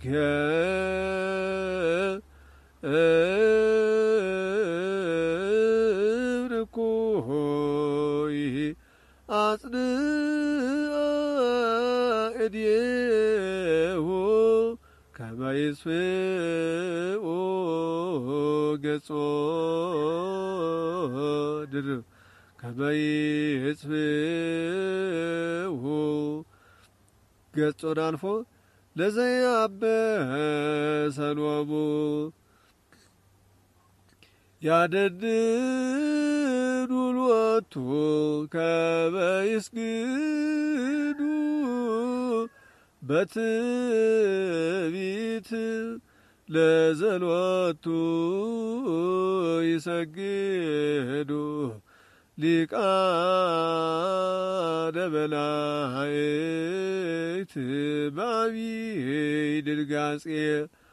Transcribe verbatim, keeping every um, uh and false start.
ገብርኮይ አጽንዐ እዴሁ ከመ ይስፍኦ ገጾ ድርብ ከመ ይስፍኦ ገጾን አልፎ ለዘያበሰሎሙ ያደድዱ ሎቱ ከመ ይስግዱ በትዕቢት ለዘሎቱ ይሰግዱ ሊቃነ መላእክት በዐቢይ ድንጋጼ